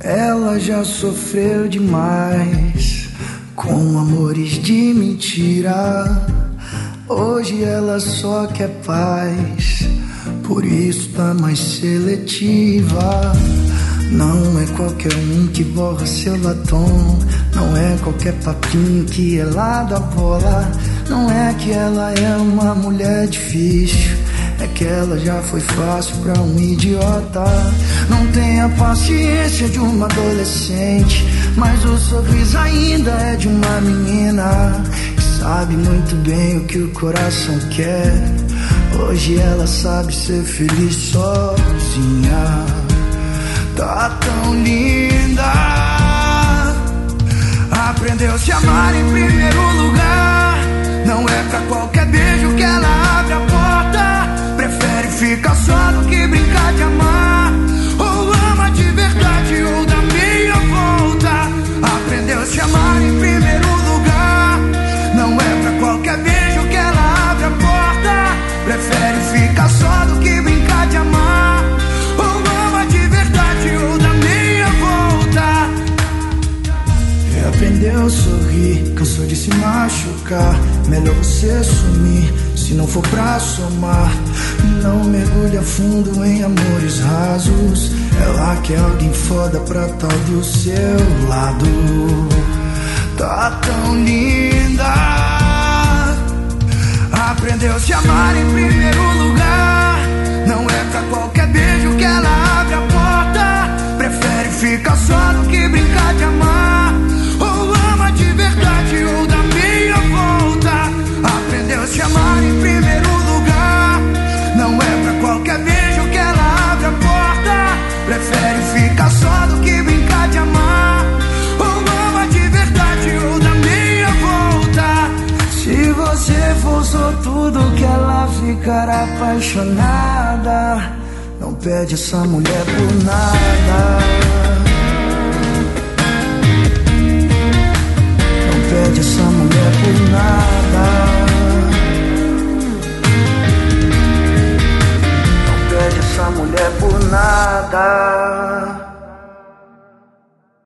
Ela já sofreu demais com amores de mentira. Hoje ela só quer paz, por isso tá mais seletiva. Não é qualquer um que borra seu batom, não é qualquer papinho que ela dá bola. Não é que ela é uma mulher difícil, é que ela já foi fácil pra um idiota. Não tem a paciência de uma adolescente, mas o sorriso ainda é de uma menina que sabe muito bem o que o coração quer. Hoje ela sabe ser feliz sozinha. Tá tão linda, aprendeu a se amar em primeiro lugar. Não é pra qualquer beijo que ela abre a porta. Prefere ficar só do que brincar de amar. Ou ama de verdade ou dá meia volta. Aprendeu a se amar em primeiro lugar. Não é pra qualquer beijo que ela abre a porta. Prefere ficar só do que brincar de amar. Ou ama de verdade ou dá meia volta. Aprendeu a sorrir, cansou de se machucar. Melhor você sumir, se não for pra somar. Não mergulha fundo em amores rasos. Ela quer alguém foda pra tal do seu lado. Tá tão linda, aprendeu a se amar em primeiro lugar. Não é pra qualquer beijo que ela abre a porta. Prefere ficar só do que brincar de amar. Ou ama de verdade ou dá meia volta. Aprendeu a se amar em primeiro lugar. Não é pra qualquer beijo que ela abre a porta. Prefere ficar só do que brincar de amar. Ou ama de verdade ou dá meia volta. Se você for sortudo que ela ficar apaixonada, não perde essa mulher por nada.